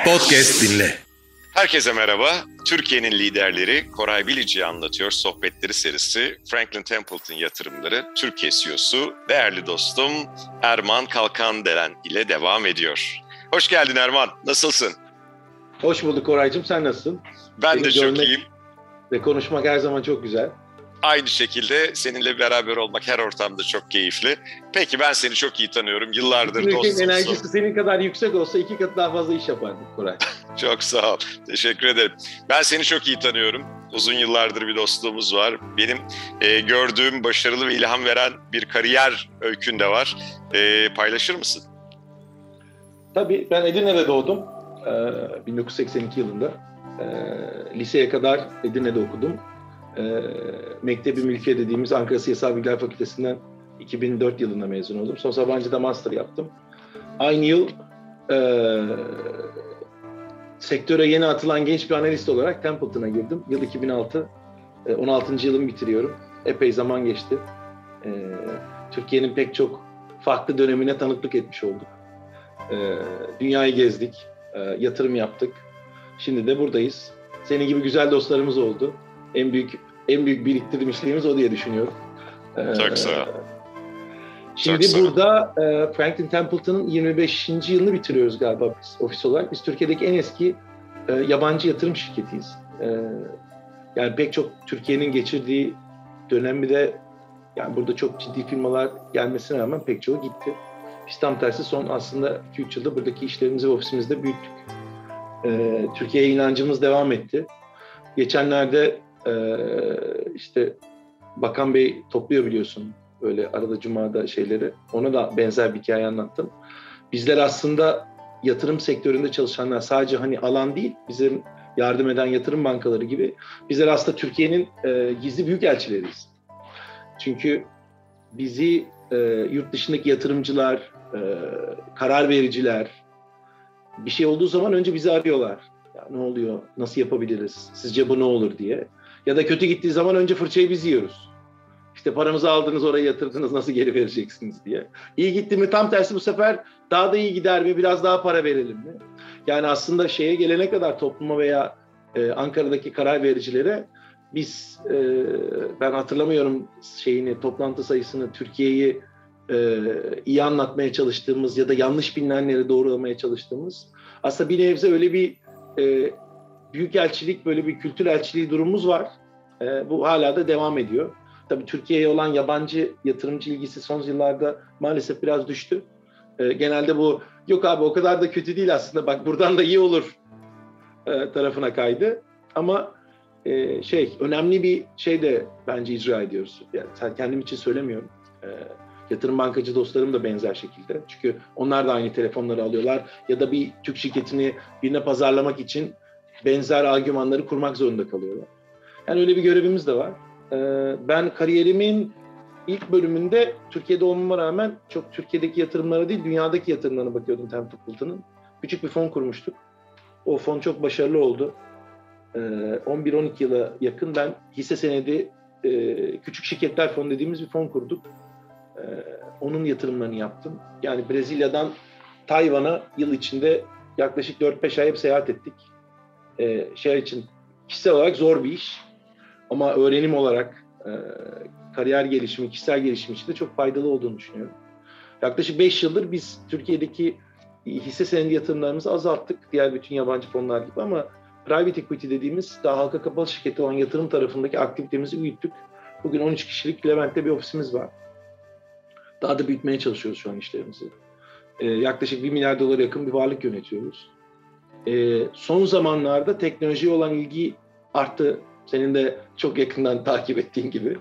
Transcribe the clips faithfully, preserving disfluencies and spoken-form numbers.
Podcast dinle. Herkese merhaba. Türkiye'nin liderleri Koray Bilici'yi anlatıyor sohbetleri serisi Franklin Templeton Yatırımları Türkiye C E O'su değerli dostum Erman Kalkandelen ile devam ediyor. Hoş geldin Erman. Nasılsın? Hoş bulduk Koraycığım. Sen nasılsın? Ben Seni de çok iyiyim. Ve konuşmak her zaman çok güzel. Aynı şekilde seninle beraber olmak her ortamda çok keyifli. Peki ben seni çok iyi tanıyorum. Yıllardır dostumsun. Enerjisi senin kadar yüksek olsa iki kat daha fazla iş yapardık Koray. Çok sağ ol. Teşekkür ederim. Ben seni çok iyi tanıyorum. Uzun yıllardır bir dostluğumuz var. Benim e, gördüğüm başarılı ve ilham veren bir kariyer öykün de var. E, paylaşır mısın? Tabii ben Edirne'de doğdum. Ee, bin dokuz yüz seksen iki yılında. Ee, liseye kadar Edirne'de okudum. E, Mektebi Mülkiye dediğimiz Ankara Siyasal Bilgiler Fakültesinden iki bin dört yılında mezun oldum. Sonra Sabancı'da master yaptım. Aynı yıl e, sektöre yeni atılan genç bir analist olarak Templeton'a girdim. Yıl iki bin altı. E, on altıncı yılımı bitiriyorum. Epey zaman geçti. E, Türkiye'nin pek çok farklı dönemine tanıklık etmiş olduk. E, dünyayı gezdik. E, yatırım yaptık. Şimdi de buradayız. Senin gibi güzel dostlarımız oldu. En büyük en büyük biriktirmişliğimiz o diye düşünüyorum. Çok sağ ol. Şimdi Çok burada e, Franklin Templeton'ın yirmi beşinci yılını bitiriyoruz galiba biz ofis olarak. Biz Türkiye'deki en eski e, yabancı yatırım şirketiyiz. E, yani pek çok Türkiye'nin geçirdiği dönemde de yani burada çok ciddi firmalar gelmesine rağmen pek çoğu gitti. Biz tam tersi son aslında iki üç yılda buradaki işlerimizi ve ofisimizde büyüttük. E, Türkiye'ye inancımız devam etti. Geçenlerde Ee, işte Bakan Bey topluyor biliyorsun böyle arada cumada şeyleri. Ona da benzer bir hikaye anlattım. Bizler aslında yatırım sektöründe çalışanlar sadece hani alan değil, bizim yardım eden yatırım bankaları gibi bizler aslında Türkiye'nin e, gizli büyükelçileriyiz. Çünkü bizi e, yurt dışındaki yatırımcılar, e, karar vericiler bir şey olduğu zaman önce bizi arıyorlar. Ya ne oluyor, nasıl yapabiliriz, sizce bu ne olur diye. Ya da kötü gittiği zaman önce fırçayı biz yiyoruz. İşte paramızı aldınız, oraya yatırdınız, nasıl geri vereceksiniz diye. İyi gitti mi tam tersi bu sefer daha da iyi gider mi, biraz daha para verelim mi? Yani aslında şeye gelene kadar topluma veya e, Ankara'daki karar vericilere biz, e, ben hatırlamıyorum şeyini, toplantı sayısını, Türkiye'yi e, iyi anlatmaya çalıştığımız ya da yanlış bilinenleri doğrulamaya çalıştığımız. Aslında bir nebze öyle bir e, büyükelçilik, böyle bir kültür elçiliği durumumuz var. E, bu hala da devam ediyor. Tabii Türkiye'ye olan yabancı yatırımcı ilgisi son yıllarda maalesef biraz düştü. E, genelde bu yok abi o kadar da kötü değil aslında bak buradan da iyi olur e, tarafına kaydı. Ama e, şey önemli bir şey de bence icra ediyoruz. Yani kendim için söylemiyorum. E, yatırım bankacı dostlarım da benzer şekilde. Çünkü onlar da aynı telefonları alıyorlar ya da bir Türk şirketini birine pazarlamak için benzer argümanları kurmak zorunda kalıyorlar. Yani öyle bir görevimiz de var. Ee, ben kariyerimin ilk bölümünde Türkiye'de olmama rağmen çok Türkiye'deki yatırımlara değil, dünyadaki yatırımlarına bakıyordum Templeton'ın. Küçük bir fon kurmuştuk. O fon çok başarılı oldu. Ee, on bir on iki yıla yakın ben hisse senedi e, küçük şirketler fonu dediğimiz bir fon kurduk. Ee, onun yatırımlarını yaptım. Yani Brezilya'dan Tayvan'a yıl içinde yaklaşık dört beş ay hep seyahat ettik. Ee, şey için kişisel olarak zor bir iş ama öğrenim olarak e, kariyer gelişimi, kişisel gelişim için de çok faydalı olduğunu düşünüyorum. Yaklaşık beş yıldır biz Türkiye'deki hisse senedi yatırımlarımızı azalttık diğer bütün yabancı fonlar gibi ama private equity dediğimiz daha halka kapalı şirketi olan yatırım tarafındaki aktivitemizi büyüttük. Bugün on üç kişilik Levent'te bir ofisimiz var. Daha da büyütmeye çalışıyoruz şu an işlerimizi. Ee, yaklaşık bir milyar dolara yakın bir varlık yönetiyoruz. Ee, son zamanlarda teknolojiye olan ilgi arttı. Senin de çok yakından takip ettiğin gibi.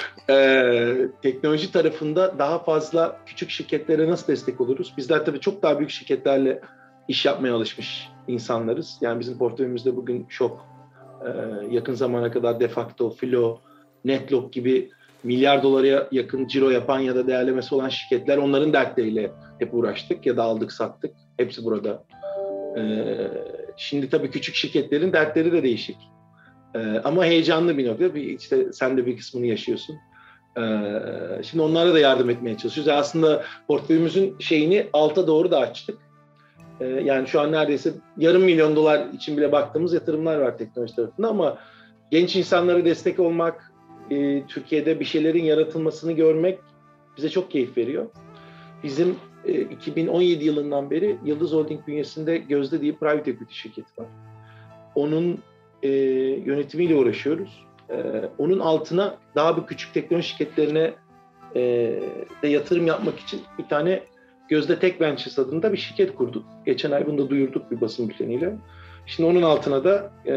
Ee, teknoloji tarafında daha fazla küçük şirketlere nasıl destek oluruz? Bizler tabii çok daha büyük şirketlerle iş yapmaya alışmış insanlarız. Yani bizim portföyümüzde bugün çok e, yakın zamana kadar Defacto, Filo, Netlog gibi milyar dolara yakın ciro yapan ya da değerlemesi olan şirketler, onların dertleriyle hep uğraştık ya da aldık sattık. Hepsi burada. Ee, şimdi tabii küçük şirketlerin dertleri de değişik. Ee, ama heyecanlı bir nokta. İşte sen de bir kısmını yaşıyorsun. Ee, şimdi onlara da yardım etmeye çalışıyoruz. Aslında portföyümüzün şeyini alta doğru da açtık. E, yani şu an neredeyse yarım milyon dolar için bile baktığımız yatırımlar var teknoloji tarafında ama genç insanlara destek olmak, e, Türkiye'de bir şeylerin yaratılmasını görmek bize çok keyif veriyor. Bizim e, iki bin on yedi yılından beri Yıldız Holding bünyesinde Gözde diye private equity şirketi var. Onun e, yönetimiyle uğraşıyoruz. E, onun altına daha bir küçük teknoloji şirketlerine e, de yatırım yapmak için bir tane Gözde Tech Ventures adında bir şirket kurduk. Geçen ay bunu da duyurduk bir basın bülteniyle. Şimdi onun altına da e,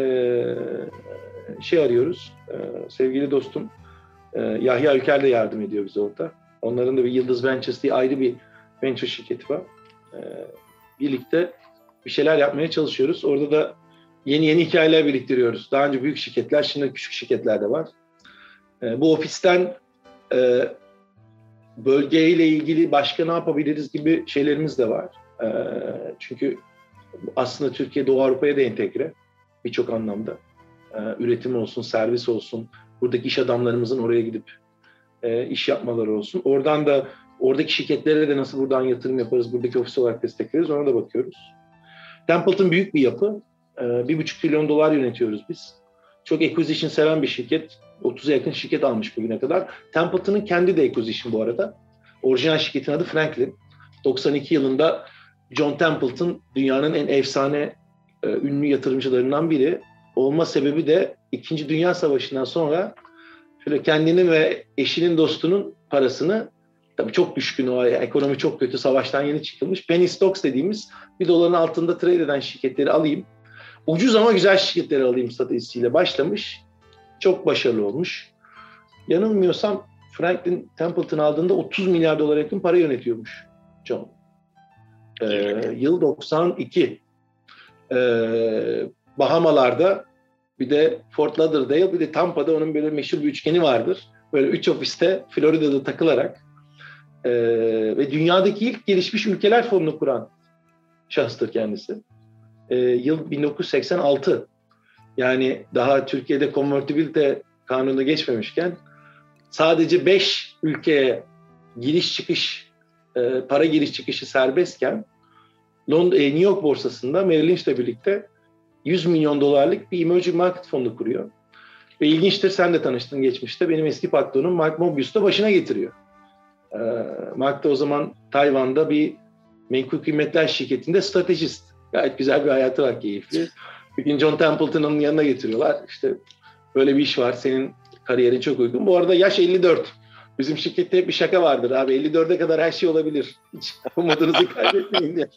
şey arıyoruz. E, sevgili dostum e, Yahya Ülker de yardım ediyor bize orada. Onların da bir Yıldız Ventures diye ayrı bir venture şirketi var. E, birlikte bir şeyler yapmaya çalışıyoruz. Orada da yeni yeni hikayeler biriktiriyoruz. Daha önce büyük şirketler, şimdi küçük şirketler de var. E, bu ofisten e, bölgeyle ilgili başka ne yapabiliriz gibi şeylerimiz de var. E, çünkü aslında Türkiye Doğu Avrupa'ya da entegre birçok anlamda. E, üretim olsun, servis olsun, buradaki iş adamlarımızın oraya gidip e, iş yapmaları olsun. Oradan da oradaki şirketlere de nasıl buradan yatırım yaparız, buradaki ofis olarak destek veririz, ona da bakıyoruz. Templeton büyük bir yapı. E, bir buçuk trilyon dolar yönetiyoruz biz. Çok acquisition seven bir şirket. otuza yakın şirket almış bugüne kadar. Templeton'ın kendi de acquisition bu arada. Orijinal şirketin adı Franklin. doksan iki yılında John Templeton dünyanın en efsane e, ünlü yatırımcılarından biri. Olma sebebi de İkinci Dünya Savaşı'ndan sonra şöyle kendinin ve eşinin dostunun parasını, tabii çok düşkün o, ekonomi çok kötü, savaştan yeni çıkılmış, penny stocks dediğimiz bir doların altında trade eden şirketleri alayım, ucuz ama güzel şirketleri alayım stratejisiyle başlamış. Çok başarılı olmuş. Yanılmıyorsam Franklin Templeton aldığında otuz milyar dolara yakın para yönetiyormuş John. Ee, yıl doksan iki. Ee, Bahamalarda, bir de Fort Lauderdale, bir de Tampa'da onun böyle meşhur bir üçgeni vardır. Böyle üç ofiste Florida'da takılarak e, ve dünyadaki ilk gelişmiş ülkeler fonunu kuran şahıstır kendisi. E, yıl bin dokuz yüz seksen altı. Yani daha Türkiye'de konvertibilite kanunu geçmemişken sadece beş ülkeye giriş çıkış, e, para giriş çıkışı serbestken Londra, e, New York borsasında Merrill Lynch'le birlikte yüz milyon dolarlık bir emerging market fonu kuruyor. Ve ilginçtir, sen de tanıştın geçmişte. Benim eski patronum Mark Mobius da başına getiriyor. Ee, Mark da o zaman Tayvan'da bir menkul kıymetler şirketinde stratejist. Gayet güzel bir hayatı var, keyifli. Bir gün John Templeton'ın yanına getiriyorlar. İşte böyle bir iş var, senin kariyerin çok uygun. Bu arada yaş elli dört. Bizim şirkette hep bir şaka vardır abi. elli dörde kadar her şey olabilir. Hiç umudunuzu kaybetmeyin diye.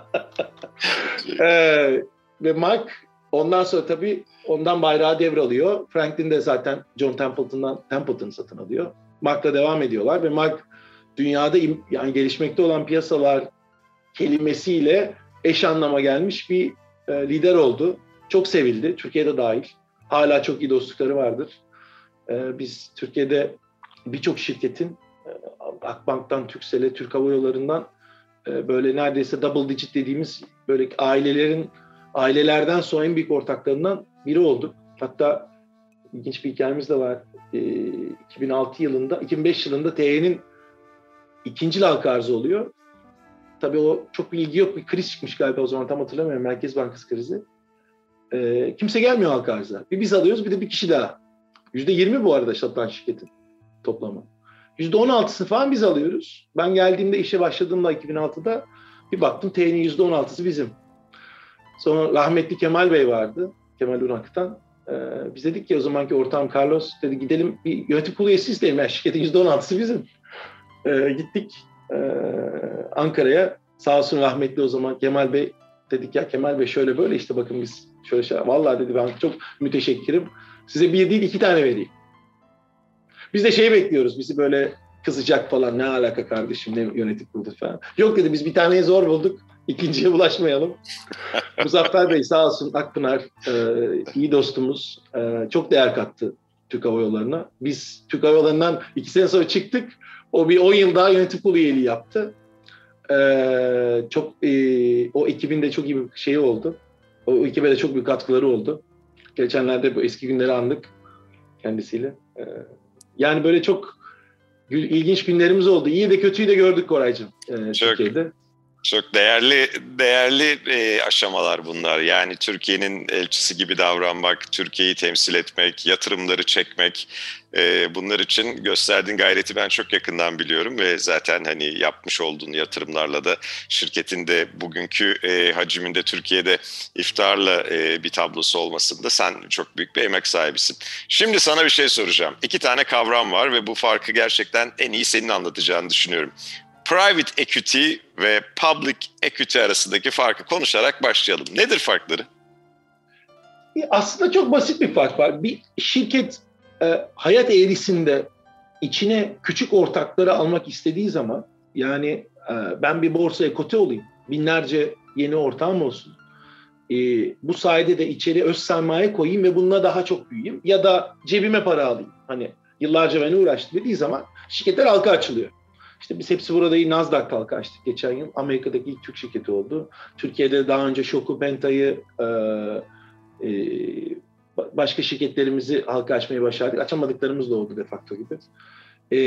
ee, Ve Mark ondan sonra tabii ondan bayrağı devralıyor. Franklin de zaten John Templeton'dan Templeton satın alıyor. Mark'la devam ediyorlar ve Mark dünyada yani gelişmekte olan piyasalar kelimesiyle eş anlama gelmiş bir e, lider oldu. Çok sevildi. Türkiye'de dahil. Hala çok iyi dostlukları vardır. E, biz Türkiye'de birçok şirketin e, Akbank'tan Turkcell'e, Türk Hava Yolları'ndan e, böyle neredeyse double digit dediğimiz böyle ailelerin ailelerden sonra en büyük ortaklarından biri olduk. Hatta ilginç bir hikayemiz de var. E, iki bin altı yılında, iki bin beş yılında T Y'nin ikinci halka arzı oluyor. Tabii o çok bir ilgi yok. Bir kriz çıkmış galiba o zaman, tam hatırlamıyorum. Merkez Bankası krizi. E, kimse gelmiyor halka arzına. Bir biz alıyoruz, bir de bir kişi daha. yüzde yirmi bu arada satan şirketin toplamı. yüzde on altısı falan biz alıyoruz. Ben geldiğimde, işe başladığımda iki bin altıda bir baktım T Y'nin yüzde on altısı bizim. Sonra rahmetli Kemal Bey vardı. Kemal Unak'tan. Ee, biz dedik ki o zamanki ortağım Carlos dedi, gidelim bir yönetim kurulu üyesi isteyelim. Yani şirketin yüzde on altısı bizim. Ee, gittik ee, Ankara'ya. Sağ olsun rahmetli o zaman Kemal Bey, dedik ya Kemal Bey şöyle böyle işte bakın biz şöyle şey. Vallahi dedi ben çok müteşekkirim. Size bir değil iki tane vereyim. Biz de şey bekliyoruz. Bizi böyle kızacak falan. Ne alaka kardeşim, ne yönetim kurulu falan. Yok dedi, biz bir taneyi zor bulduk. İkinciye bulaşmayalım. Muzaffer Bey sağ olsun, Akpınar e, iyi dostumuz. E, çok değer kattı Türk Hava Yolları'na. Biz Türk Hava Yolları'ndan iki sene sonra çıktık. O bir on yıl daha yönetim kurulu üyeliği yaptı. E, çok e, o ekibinde çok iyi bir şey oldu. O ekibe de çok büyük katkıları oldu. Geçenlerde bu eski günleri andık kendisiyle. E, yani böyle çok ilginç günlerimiz oldu. İyi de kötüyü de gördük Koraycığım e, Türkiye'de. Çok değerli değerli e, aşamalar bunlar. Yani Türkiye'nin elçisi gibi davranmak, Türkiye'yi temsil etmek, yatırımları çekmek, e, bunlar için gösterdiğin gayreti ben çok yakından biliyorum ve zaten hani yapmış olduğun yatırımlarla da şirketin de bugünkü e, hacminde Türkiye'de iftarla e, bir tablosu olmasında sen çok büyük bir emek sahibisin. Şimdi sana bir şey soracağım. İki tane kavram var ve bu farkı gerçekten en iyi senin anlatacağını düşünüyorum. Private equity ve public equity arasındaki farkı konuşarak başlayalım. Nedir farkları? Aslında çok basit bir fark var. Bir şirket e, hayat eğrisinde içine küçük ortakları almak istediği zaman, yani e, ben bir borsaya kote olayım, binlerce yeni ortağım olsun, e, bu sayede de içeri öz sermaye koyayım ve bununla daha çok büyüyeyim ya da cebime para alayım. Hani yıllarca beni uğraştı dediği zaman şirketler halka açılıyor. İşte biz hepsi buradayı Nasdaq halka açtık geçen yıl. Amerika'daki ilk Türk şirketi oldu. Türkiye'de daha önce Şoku, Penta'yı, e, e, başka şirketlerimizi halka açmayı başardık. Açamadıklarımız da oldu de facto gibi. E,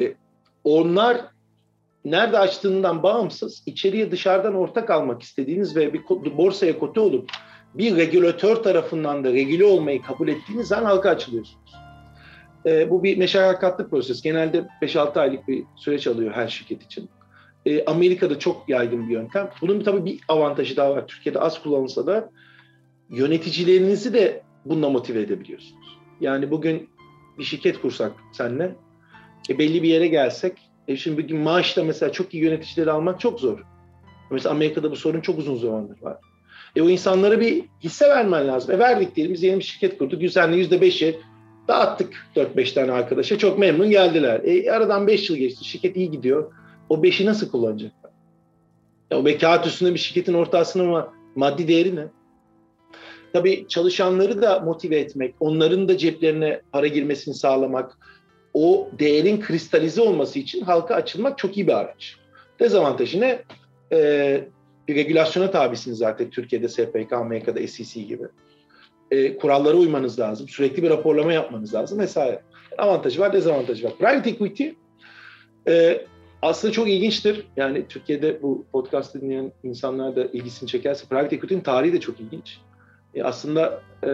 onlar nerede açtığından bağımsız, içeriye dışarıdan ortak almak istediğiniz ve bir borsaya kote olup bir regülatör tarafından da regüle olmayı kabul ettiğiniz zaman halka açılıyorsunuz. E, bu bir meşakkatli proses. Genelde beş altı aylık bir süreç alıyor her şirket için. E, Amerika'da çok yaygın bir yöntem. Bunun tabii bir avantajı daha var. Türkiye'de az kullanılsa da yöneticilerinizi de bununla motive edebiliyorsunuz. Yani bugün bir şirket kursak seninle, e, belli bir yere gelsek, e, şimdi bugün maaşla mesela çok iyi yöneticileri almak çok zor. Mesela Amerika'da bu sorun çok uzun zamandır var. E, o insanlara bir hisse vermen lazım. E, verdik diyelim, biz yeni bir şirket kurduk. Yüzdenle yüzde beşi dağıttık dört beş tane arkadaşa. Çok memnun geldiler. E, aradan beş yıl geçti. Şirket iyi gidiyor. O beşi nasıl kullanacaklar? Ya, o be kağıt üstünde bir şirketin ortasının ama maddi değeri ne? Tabii çalışanları da motive etmek, onların da ceplerine para girmesini sağlamak, o değerin kristalize olması için halka açılmak çok iyi bir araç. Dezavantajı ne? Ee, bir regülasyona tabisiniz zaten Türkiye'de S P K, Amerika'da S E C gibi. Ee, kurallara uymanız lazım, sürekli bir raporlama yapmanız lazım vesaire. Avantajı var, dezavantajı var. Private equity e, aslında çok ilginçtir. Yani Türkiye'de bu podcast'ı dinleyen insanlar da ilgisini çekerse, private equity'nin tarihi de çok ilginç. E, aslında e,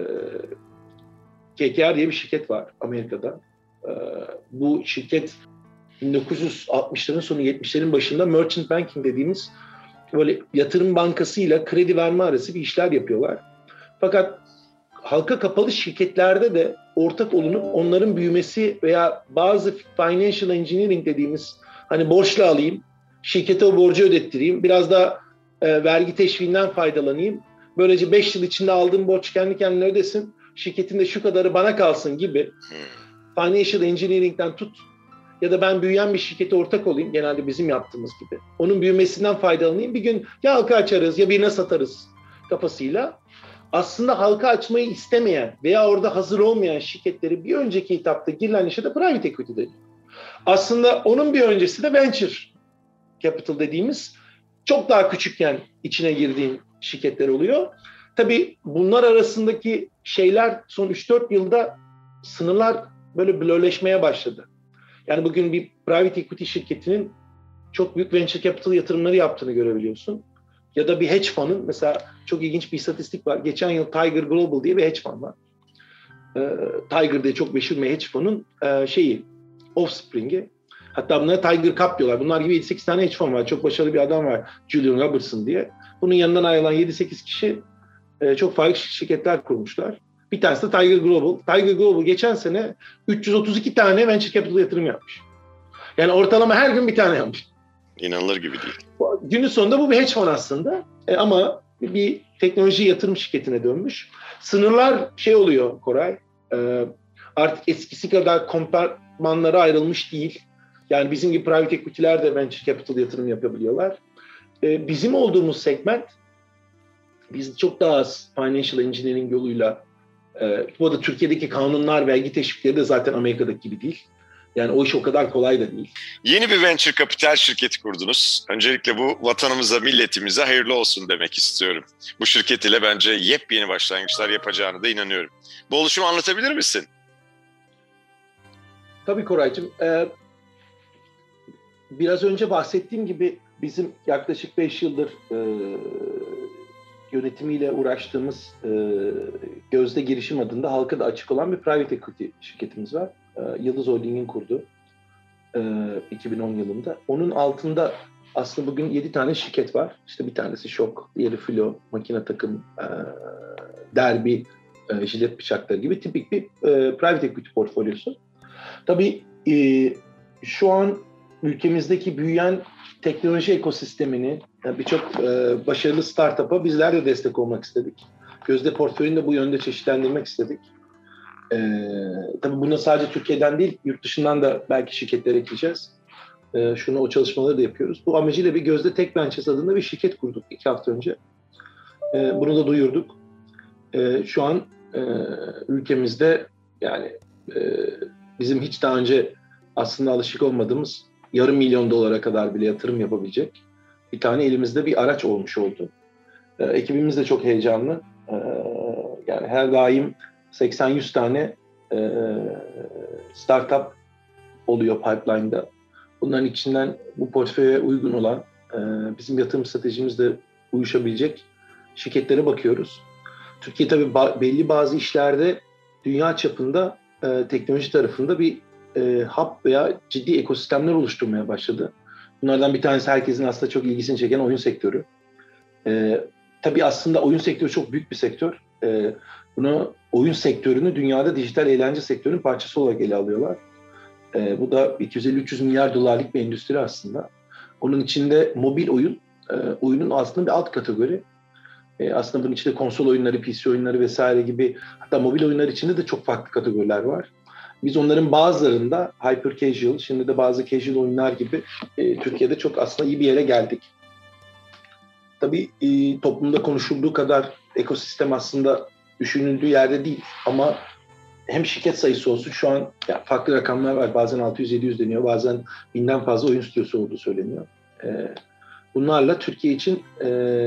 K K R diye bir şirket var Amerika'da. E, bu şirket bin dokuz yüz altmışların sonu yetmişlerin başında merchant banking dediğimiz böyle yatırım bankasıyla kredi verme arası bir işler yapıyorlar. Fakat halka kapalı şirketlerde de ortak olunup onların büyümesi veya bazı financial engineering dediğimiz, hani borçla alayım, şirkete o borcu ödettireyim, biraz da e, vergi teşviğinden faydalanayım. Böylece beş yıl içinde aldığım borç kendi kendine ödesin, şirketin de şu kadarı bana kalsın gibi financial engineering'den tut ya da ben büyüyen bir şirkete ortak olayım, genelde bizim yaptığımız gibi. Onun büyümesinden faydalanayım, bir gün ya halka açarız ya birine satarız kafasıyla. Aslında halka açmayı istemeyen veya orada hazır olmayan şirketleri bir önceki etapta girilen işe de private equity deniyor. Aslında onun bir öncesi de venture capital dediğimiz, çok daha küçükken içine girdiğin şirketler oluyor. Tabii bunlar arasındaki şeyler son üç dört yılda sınırlar böyle blurleşmeye başladı. Yani bugün bir private equity şirketinin çok büyük venture capital yatırımları yaptığını görebiliyorsun. Ya da bir hedge fund'ın, mesela çok ilginç bir istatistik var. Geçen yıl Tiger Global diye bir hedge fund var. Ee, Tiger diye çok meşhur bir hedge fund'un e, şeyi, offspring'i. Hatta bunlara Tiger Cup diyorlar. Bunlar gibi yedi sekiz tane hedge fund var. Çok başarılı bir adam var, Julian Robertson diye. Bunun yanından ayrılan yedi sekiz kişi e, çok farklı şirketler kurmuşlar. Bir tanesi de Tiger Global. Tiger Global geçen sene üç yüz otuz iki tane venture capital yatırım yapmış. Yani ortalama her gün bir tane yapmış. İnanılır gibi değil. Günün sonunda bu bir hedge fund aslında. E, ama bir teknoloji yatırım şirketine dönmüş. Sınırlar şey oluyor Koray. E, artık eskisi kadar kompartmanlara ayrılmış değil. Yani bizim gibi private equity'ler de venture capital yatırım yapabiliyorlar. E, bizim olduğumuz segment, biz çok daha az financial engineering yoluyla, e, bu da Türkiye'deki kanunlar, vergi teşvikleri de zaten Amerika'daki gibi değil. Yani o iş o kadar kolay da değil. Yeni bir venture kapital şirketi kurdunuz. Öncelikle bu vatanımıza, milletimize hayırlı olsun demek istiyorum. Bu şirket ile bence yepyeni başlangıçlar yapacağını da inanıyorum. Bu oluşumu anlatabilir misin? Tabii Koraycığım. Ee, biraz önce bahsettiğim gibi bizim yaklaşık beş yıldır e, yönetimiyle uğraştığımız e, Gözde Girişim adında halka da açık olan bir private equity şirketimiz var. E, Yıldız Holding'in kurduğu e, iki bin on yılında. Onun altında aslında bugün yedi tane şirket var. İşte bir tanesi Şok, diğeri Filo, Makine Takım, e, Derbi, e, jilet bıçakları gibi tipik bir e, private equity portfolyosu. Tabii e, şu an ülkemizdeki büyüyen teknoloji ekosistemini, yani birçok e, başarılı startup'a bizler de destek olmak istedik. Gözde portföyünü de bu yönde çeşitlendirmek istedik. E, tabii buna sadece Türkiye'den değil, yurt dışından da belki şirketler ekleyeceğiz. E, şunu o çalışmaları da yapıyoruz. Bu amacıyla bir Gözde Tech Ventures adında bir şirket kurduk iki hafta önce. E, bunu da duyurduk. E, şu an e, ülkemizde yani e, bizim hiç daha önce aslında alışık olmadığımız yarım milyon dolara kadar bile yatırım yapabilecek bir tane elimizde bir araç olmuş oldu. E, ekibimiz de çok heyecanlı. E, yani her daim seksen yüz tane e, startup oluyor pipeline'da. Bunların içinden bu portföye uygun olan, e, bizim yatırım stratejimizle uyuşabilecek şirketlere bakıyoruz. Türkiye tabii ba- belli bazı işlerde dünya çapında e, teknoloji tarafında bir e, hub veya ciddi ekosistemler oluşturmaya başladı. Bunlardan bir tanesi herkesin aslında çok ilgisini çeken oyun sektörü. E, tabii aslında oyun sektörü çok büyük bir sektör. E, bunu oyun sektörünü dünyada dijital eğlence sektörünün parçası olarak ele alıyorlar. E, bu da iki yüz elli üç yüz milyar dolarlık bir endüstri aslında. Onun içinde mobil oyun, e, oyunun aslında bir alt kategori. E, aslında bunun içinde konsol oyunları, P C oyunları vesaire gibi, hatta mobil oyunlar içinde de çok farklı kategoriler var. Biz onların bazılarında hyper casual, şimdi de bazı casual oyunlar gibi e, Türkiye'de çok aslında iyi bir yere geldik. Tabii e, toplumda konuşulduğu kadar ekosistem aslında düşünüldüğü yerde değil. Ama hem şirket sayısı olsun, şu an ya, farklı rakamlar var. Bazen altı yüz yedi yüz deniyor, bazen binden fazla oyun stüdyosu olduğu söyleniyor. E, bunlarla Türkiye için e,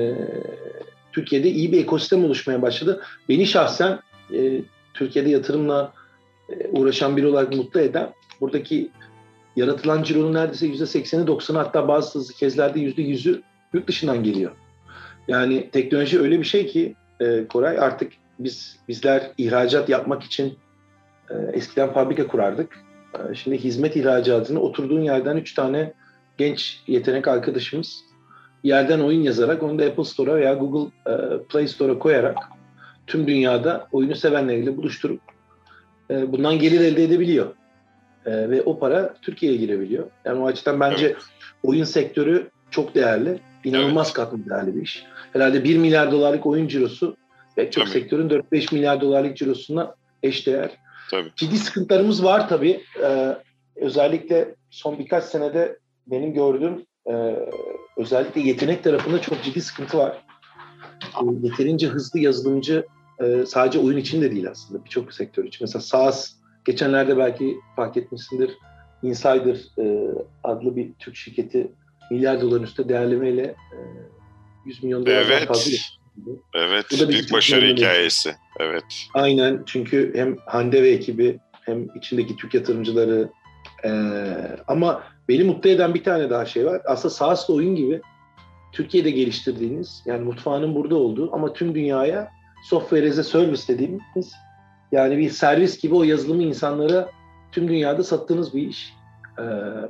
Türkiye'de iyi bir ekosistem oluşmaya başladı. Beni şahsen e, Türkiye'de yatırımla e, uğraşan biri olarak mutlu eden, buradaki yaratılan cironun neredeyse yüzde sekseni doksanı, hatta bazı kezlerde yüzde yüzü yurt dışından geliyor. Yani teknoloji öyle bir şey ki e, Koray, artık biz bizler ihracat yapmak için e, eskiden fabrika kurardık. E, şimdi hizmet ihracatını oturduğun yerden üç tane genç yetenek arkadaşımız yerden oyun yazarak onu da Apple Store'a veya Google e, Play Store'a koyarak tüm dünyada oyunu sevenleriyle buluşturup e, bundan gelir elde edebiliyor. E, ve o para Türkiye'ye girebiliyor. Yani o açıdan bence evet, oyun sektörü çok değerli. İnanılmaz evet, katlı değerli bir iş. Herhalde bir milyar dolarlık oyun cirosu ve çok sektörün dört beş milyar dolarlık cirosuna eşdeğer. Tabii. Ciddi sıkıntılarımız var tabii. Ee, özellikle son birkaç senede benim gördüğüm e, özellikle yetenek tarafında çok ciddi sıkıntı var. E, yeterince hızlı yazılımcı e, sadece oyun için de değil aslında, birçok sektör için. Mesela SaaS, geçenlerde belki fark etmişsindir, Insider e, adlı bir Türk şirketi milyar doların üstü değerlemeyle e, yüz milyon dolardan evet, fazla. Evet, bu da büyük başarı hikayesi. Evet. Aynen, çünkü hem Hande ve ekibi hem içindeki Türk yatırımcıları e, ama beni mutlu eden bir tane daha şey var. Aslında SaaS'la oyun gibi Türkiye'de geliştirdiğiniz, yani mutfağının burada olduğu ama tüm dünyaya software as a service dediğimiz, yani bir servis gibi o yazılımı insanlara tüm dünyada sattığınız bir iş. E,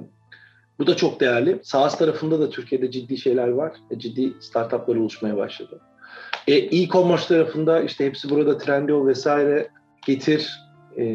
bu da çok değerli. SaaS tarafında da Türkiye'de ciddi şeyler var. Ciddi startuplar oluşmaya başladı. E, e-commerce tarafında işte hepsi burada, Trendyol vesaire, Getir, e,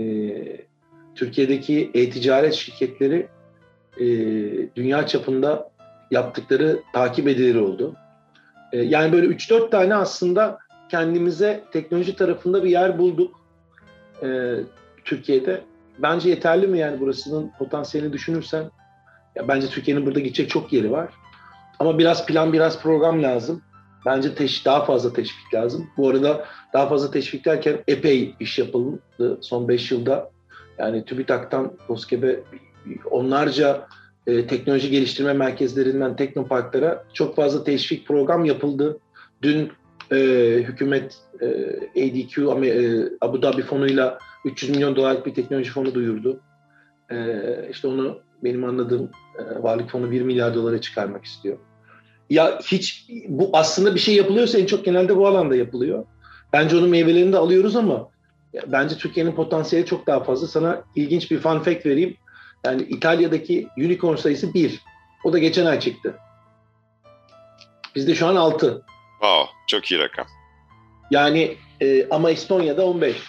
Türkiye'deki e-ticaret şirketleri e, dünya çapında yaptıkları takip edilir oldu. E, yani böyle üç dört tane aslında kendimize teknoloji tarafında bir yer bulduk e, Türkiye'de. Bence yeterli mi yani burasının potansiyelini düşünürsen? Ya bence Türkiye'nin burada gidecek çok yeri var. Ama biraz plan, biraz program lazım. Bence teş- daha fazla teşvik lazım. Bu arada daha fazla teşvik derken epey iş yapıldı son beş yılda. Yani TÜBİTAK'tan KOSGEB'e onlarca e, teknoloji geliştirme merkezlerinden teknoparklara çok fazla teşvik program yapıldı. Dün e, hükümet e, A D Q e, Abu Dhabi fonuyla üç yüz milyon dolarlık bir teknoloji fonu duyurdu. E, işte onu benim anladığım e, varlık fonu bir milyar dolara çıkarmak istiyor. Ya hiç bu aslında bir şey yapılıyorsa en çok genelde bu alanda yapılıyor. Bence onun meyvelerini de alıyoruz ama bence Türkiye'nin potansiyeli çok daha fazla. Sana ilginç bir fun fact vereyim. Yani İtalya'daki unicorn sayısı bir. O da geçen ay çıktı. Bizde şu an altı. Wow, çok iyi rakam. Yani e, ama Estonya'da on beş.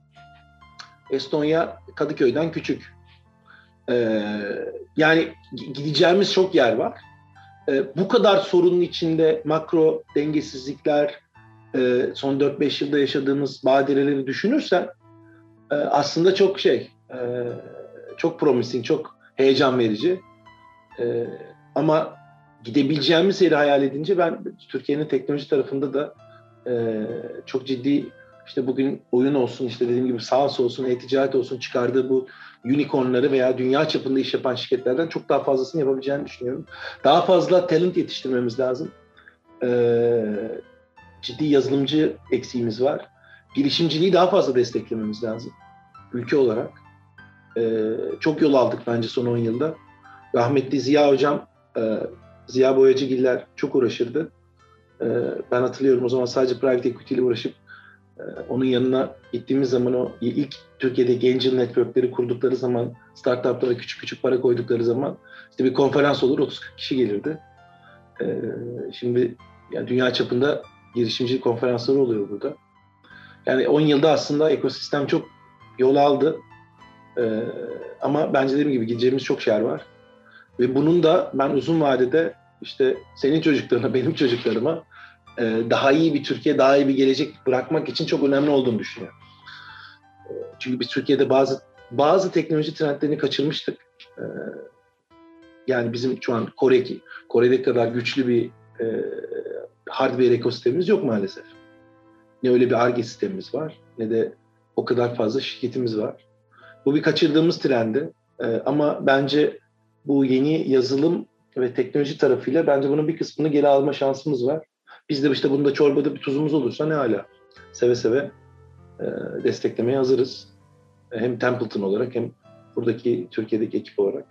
Estonya Kadıköy'den küçük. E, yani gideceğimiz çok yer var. E, bu kadar sorunun içinde makro dengesizlikler, e, son dört beş yılda yaşadığımız badireleri düşünürsen e, aslında çok şey, e, çok promising, çok heyecan verici. E, ama gidebileceğimiz yeri hayal edince ben Türkiye'nin teknoloji tarafında da e, çok ciddi, işte bugün oyun olsun, işte dediğim gibi SaaS olsun, e-ticaret olsun, çıkardığı bu unicornları veya dünya çapında iş yapan şirketlerden çok daha fazlasını yapabileceğini düşünüyorum. Daha fazla talent yetiştirmemiz lazım. Ee, ciddi yazılımcı eksiğimiz var. Girişimciliği daha fazla desteklememiz lazım ülke olarak. Ee, çok yol aldık bence son on yılda. Rahmetli Ziya Hocam, e, Ziya Boyacıgiller çok uğraşırdı. E, ben hatırlıyorum, o zaman sadece private equity ile uğraşıp e, onun yanına gittiğimiz zaman, o ilk Türkiye'de Angel Network'leri kurdukları zaman, startuplara küçük küçük para koydukları zaman işte bir konferans olur, otuz kırk kişi gelirdi. E, şimdi yani dünya çapında girişimci konferansları oluyor burada. Yani on yılda aslında ekosistem çok yol aldı. E, ama bence dediğim gibi gideceğimiz çok yer var. Ve bunun da ben uzun vadede işte senin çocuklarına, benim çocuklarıma e, daha iyi bir Türkiye, daha iyi bir gelecek bırakmak için çok önemli olduğunu düşünüyorum. E, çünkü biz Türkiye'de bazı bazı teknoloji trendlerini kaçırmıştık. E, yani bizim şu an Kore'ki, Kore'deki kadar güçlü bir e, hardware ekosistemimiz yok maalesef. Ne öyle bir Ar-Ge sistemimiz var, ne de o kadar fazla şirketimiz var. Bu bir kaçırdığımız trendi. E, ama bence bu yeni yazılım ve teknoloji tarafıyla bence bunun bir kısmını geri alma şansımız var. Biz de işte bunda çorbada bir tuzumuz olursa ne hala. Seve seve e, desteklemeye hazırız. Hem Templeton olarak hem buradaki Türkiye'deki ekip olarak.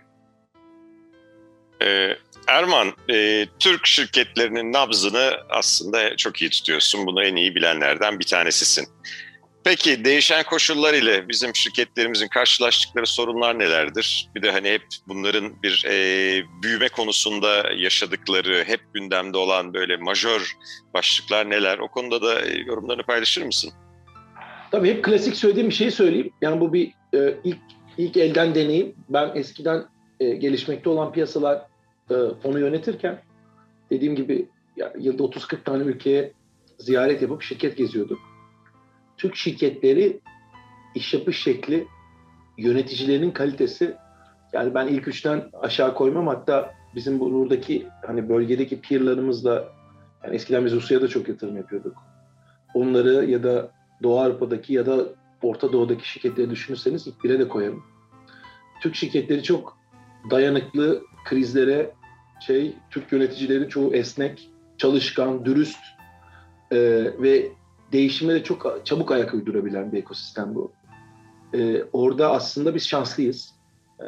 Ee, Erman, e, Türk şirketlerinin nabzını aslında çok iyi tutuyorsun. Bunu en iyi bilenlerden bir tanesisin. Peki değişen koşullar ile bizim şirketlerimizin karşılaştıkları sorunlar nelerdir? Bir de hani hep bunların bir e, büyüme konusunda yaşadıkları, hep gündemde olan böyle majör başlıklar neler? O konuda da e, yorumlarını paylaşır mısın? Tabii hep klasik söylediğim bir şeyi söyleyeyim. Yani bu bir e, ilk ilk elden deneyim. Ben eskiden e, gelişmekte olan piyasalar e, fonu yönetirken dediğim gibi ya, yılda otuz kırk tane ülkeye ziyaret yapıp şirket geziyorduk. Türk şirketleri iş yapış şekli, yöneticilerinin kalitesi, yani ben ilk üçten aşağı koymam. Hatta bizim buradaki hani bölgedeki peerlarımızla, yani eskiden biz Rusya'ya da çok yatırım yapıyorduk. Onları ya da Doğu Avrupa'daki ya da Orta Doğu'daki şirketleri düşünürseniz ilk bire de koyarım. Türk şirketleri çok dayanıklı krizlere, şey, Türk yöneticilerin çoğu esnek, çalışkan, dürüst e, ve değişime de çok çabuk ayak uydurabilen bir ekosistem bu. Ee, orada aslında biz şanslıyız. Ee,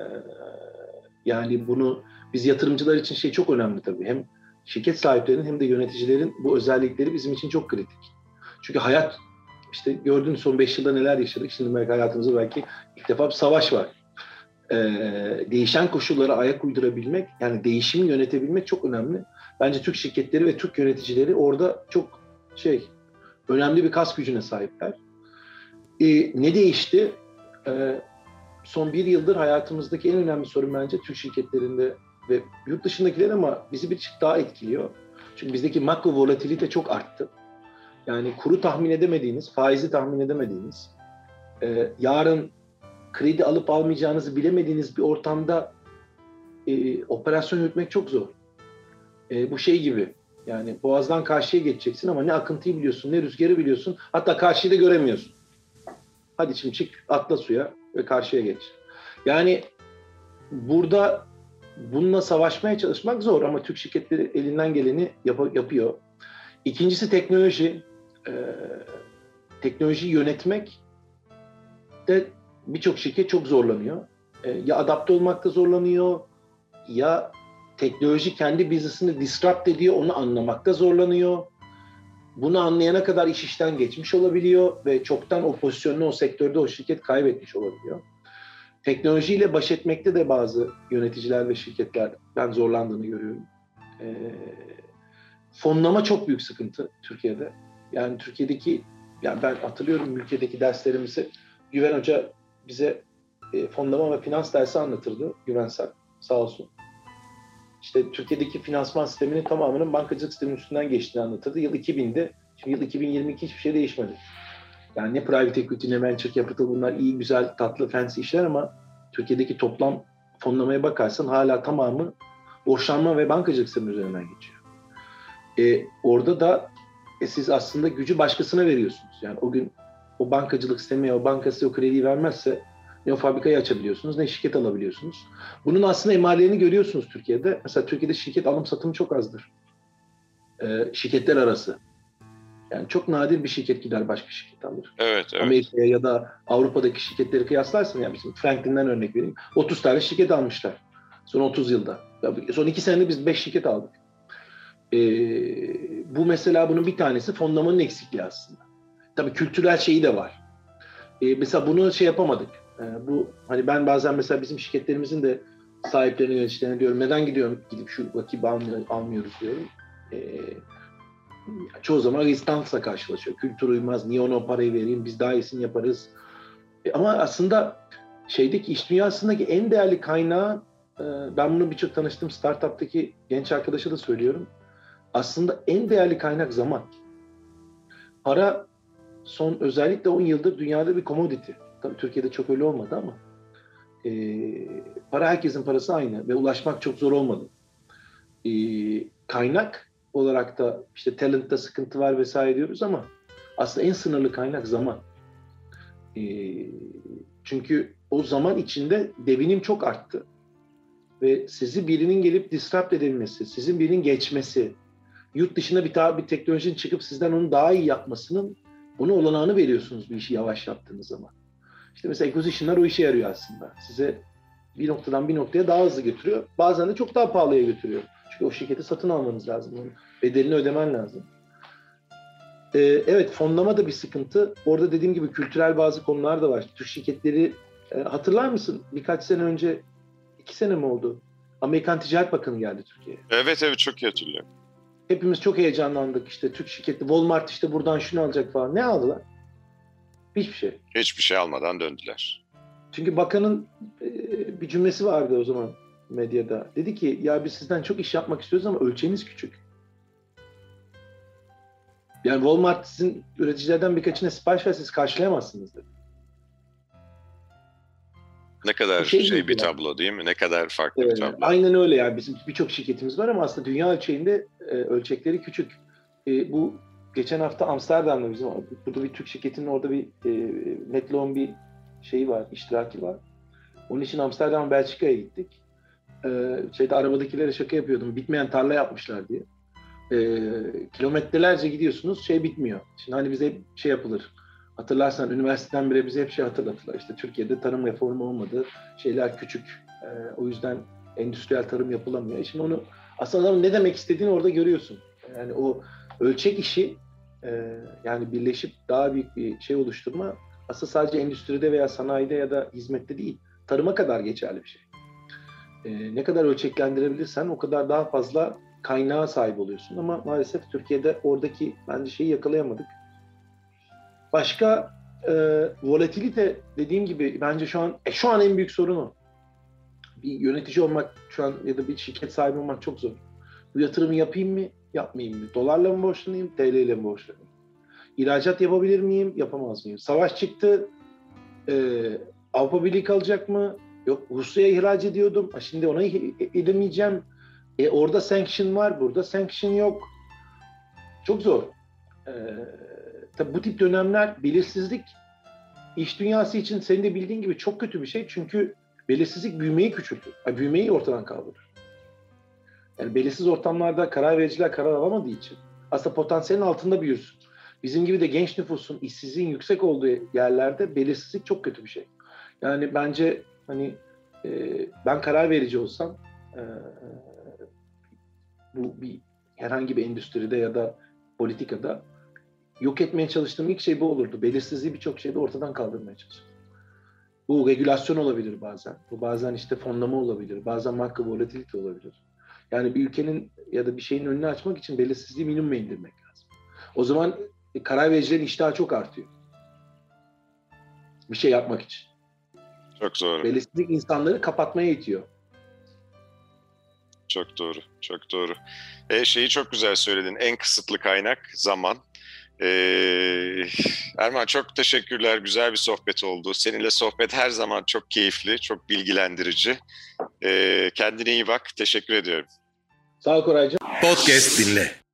yani bunu biz yatırımcılar için şey çok önemli tabii. Hem şirket sahiplerinin hem de yöneticilerin bu özellikleri bizim için çok kritik. Çünkü hayat, işte gördüğünüz son beş yılda neler yaşadık. Şimdi belki hayatımızda belki ilk defa bir savaş var. Ee, değişen koşullara ayak uydurabilmek, yani değişimi yönetebilmek çok önemli. Bence Türk şirketleri ve Türk yöneticileri orada çok şey, önemli bir kas gücüne sahipler. Ee, ne değişti? Ee, son bir yıldır hayatımızdaki en önemli sorun bence Türk şirketlerinde ve yurt dışındakiler, ama bizi bir çık daha etkiliyor. Çünkü bizdeki makro volatilite çok arttı. Yani kuru tahmin edemediğiniz, faizi tahmin edemediğiniz, e, yarın kredi alıp almayacağınızı bilemediğiniz bir ortamda e, operasyon yürütmek çok zor. E, bu şey gibi, yani boğazdan karşıya geçeceksin ama ne akıntıyı biliyorsun, ne rüzgarı biliyorsun, hatta karşıyı da göremiyorsun. Hadi şimdi çık, atla suya ve karşıya geç. Yani burada bununla savaşmaya çalışmak zor ama Türk şirketleri elinden geleni yap- yapıyor. İkincisi teknoloji. Ee, teknolojiyi yönetmek de birçok şirket çok zorlanıyor. Ee, ya adapte olmakta zorlanıyor, ya teknoloji kendi business'ını disrupt ediyor, onu anlamakta zorlanıyor. Bunu anlayana kadar iş işten geçmiş olabiliyor ve çoktan o pozisyonunu o sektörde o şirket kaybetmiş olabiliyor. Teknolojiyle baş etmekte de bazı yöneticiler ve şirketler ben zorlandığını görüyorum. E, fonlama çok büyük sıkıntı Türkiye'de. Yani Türkiye'deki, yani ben hatırlıyorum ülkedeki derslerimizi Güven Hoca bize e, fonlama ve finans dersi anlatırdı. Güvensel, sağ olsun. İşte Türkiye'deki finansman sisteminin tamamının bankacılık sisteminin üstünden geçtiğini anlatırdı. Yıl iki binde, şimdi yıl iki bin yirmi iki hiçbir şey değişmedi. Yani ne private equity ne venture capital, bunlar iyi, güzel, tatlı, fancy işler ama Türkiye'deki toplam fonlamaya bakarsan hala tamamı borçlanma ve bankacılık sistemi üzerinden geçiyor. E, orada da e, siz aslında gücü başkasına veriyorsunuz. Yani o gün o bankacılık sistemi, o banka size o krediyi vermezse ne o fabrikayı açabiliyorsunuz ne şirket alabiliyorsunuz. Bunun aslında emarelerini görüyorsunuz Türkiye'de. Mesela Türkiye'de şirket alım satımı çok azdır. E, şirketler arası. Yani çok nadir bir şirket gider başka şirket alır. Evet, evet. Amerika'ya ya da Avrupa'daki şirketleri kıyaslarsan, yani bizim Franklin'den örnek vereyim. otuz tane şirket almışlar. Son otuz yılda. Son iki senede biz beş şirket aldık. Ee, bu mesela bunun bir tanesi fonlamanın eksikliği aslında. Tabii kültürel şeyi de var. Ee, mesela bunu şey yapamadık. Ee, bu hani ben bazen mesela bizim şirketlerimizin de sahiplerine, yöneticilerine diyorum neden gidiyorum gidip şu vakit almıyor, almıyoruz diyorum. Ee, çoğu zaman rezistansla karşılaşıyor. Kültür uymaz, niye ona o parayı vereyim, biz daha iyisini yaparız. Ee, ama aslında şeydeki iş dünyasındaki en değerli kaynağı, e, ben bunu birçok tanıştığım startup'taki genç arkadaşa da söylüyorum. Aslında en değerli kaynak zaman. Para son özellikle on yıldır dünyada bir commodity. Tabii Türkiye'de çok öyle olmadı ama e, para, herkesin parası aynı ve ulaşmak çok zor olmadı. E, kaynak olarak da işte talent'ta sıkıntı var vesaire diyoruz ama aslında en sınırlı kaynak zaman. E, çünkü o zaman içinde devinim çok arttı. Ve sizi birinin gelip disrupt edebilmesi, sizin birinin geçmesi, yurt dışına bir daha bir teknolojinin çıkıp sizden onu daha iyi yapmasının, bunu olanağını veriyorsunuz bir işi yavaş yaptığınız zaman. İşte mesela acquisition'lar o işe yarıyor aslında. Size bir noktadan bir noktaya daha hızlı götürüyor. Bazen de çok daha pahalıya götürüyor. Çünkü o şirketi satın almanız lazım. Onun bedelini ödemen lazım. Ee, evet, fonlama da bir sıkıntı. Orada dediğim gibi kültürel bazı konular da var. Türk şirketleri, e, hatırlar mısın? Birkaç sene önce, iki sene mi oldu? Amerikan Ticaret Bakanı geldi Türkiye'ye. Evet, evet, çok iyi hatırlıyorum. Hepimiz çok heyecanlandık. İşte Türk şirketi, Walmart işte buradan şunu alacak falan. Ne aldılar? Hiçbir şey. Hiçbir şey almadan döndüler. Çünkü bakanın e, bir cümlesi vardı o zaman medyada. Dedi ki ya biz sizden çok iş yapmak istiyoruz ama ölçeğiniz küçük. Yani Walmart sizin üreticilerden birkaçına sipariş verse siz karşılayamazsınız dedi. Ne kadar şey, şey bir yani. tablo değil mi? Ne kadar farklı ee, bir tablo. Aynen öyle yani. Bizim birçok şirketimiz var ama aslında dünya ölçeğinde e, ölçekleri küçük. E, bu geçen hafta Amsterdam'da bizim, burada bir Türk şirketinin orada bir e, Metlon bir şeyi var, iştiraki var. Onun için Amsterdam, Belçika'ya gittik. E, şeyde arabadakilere şaka yapıyordum. Bitmeyen tarla yapmışlar diye. E, kilometrelerce gidiyorsunuz, şey bitmiyor. Şimdi hani bize hep şey yapılır. Hatırlarsan üniversiteden beri bize hep şey hatırlatırlar. İşte Türkiye'de tarım reformu olmadı. Şeyler küçük. E, o yüzden endüstriyel tarım yapılamıyor. Şimdi onu aslında ne demek istediğini orada görüyorsun. Yani o ölçek işi, e, yani birleşip daha büyük bir şey oluşturma aslında sadece endüstride veya sanayide ya da hizmette değil, tarıma kadar geçerli bir şey. E, ne kadar ölçeklendirebilirsen o kadar daha fazla kaynağa sahip oluyorsun. Ama maalesef Türkiye'de oradaki bence şeyi yakalayamadık. Başka e, volatilite dediğim gibi bence şu an e, şu an en büyük sorun o. Bir yönetici olmak şu an ya da bir şirket sahibi olmak çok zor. Bu yatırımı yapayım mı, yapmayayım mı? Dolarla mı borçlanayım, T L ile mi borçlanayım? İhracat yapabilir miyim, yapamaz mıyım? Savaş çıktı, e, Avrupa Birliği kalacak mı? Yok, Rusya'ya ihraç ediyordum, şimdi ona edemeyeceğim. E, orada sanction var, burada sanction yok. Çok zor. E, tabii bu tip dönemler, belirsizlik iş dünyası için senin de bildiğin gibi çok kötü bir şey. Çünkü belirsizlik büyümeyi küçültür. Yani büyümeyi ortadan kaldırır. Yani belirsiz ortamlarda karar vericiler karar alamadığı için aslında potansiyelin altında büyürsün. Bizim gibi de genç nüfusun, işsizliğin yüksek olduğu yerlerde belirsizlik çok kötü bir şey. Yani bence hani e, ben karar verici olsam e, bu bir herhangi bir endüstride ya da politikada yok etmeye çalıştığım ilk şey bu olurdu. Belirsizliği birçok şeyde ortadan kaldırmaya çalışırdım. Bu regülasyon olabilir bazen. Bu bazen işte fonlama olabilir. Bazen marka volatility olabilir. Yani bir ülkenin ya da bir şeyin önünü açmak için belirsizliği minimuma indirmek lazım. O zaman karar vericilerin iştahı çok artıyor. Bir şey yapmak için. Çok doğru. Belirsizlik insanları kapatmaya itiyor. Çok doğru, çok doğru. E, şeyi çok güzel söyledin. En kısıtlı kaynak zaman. Ee, Erman çok teşekkürler. Güzel bir sohbet oldu. Seninle sohbet her zaman çok keyifli, çok bilgilendirici. Ee, kendine iyi bak. Teşekkür ediyorum. Sağ ol Koraycığım. Podcast dinle.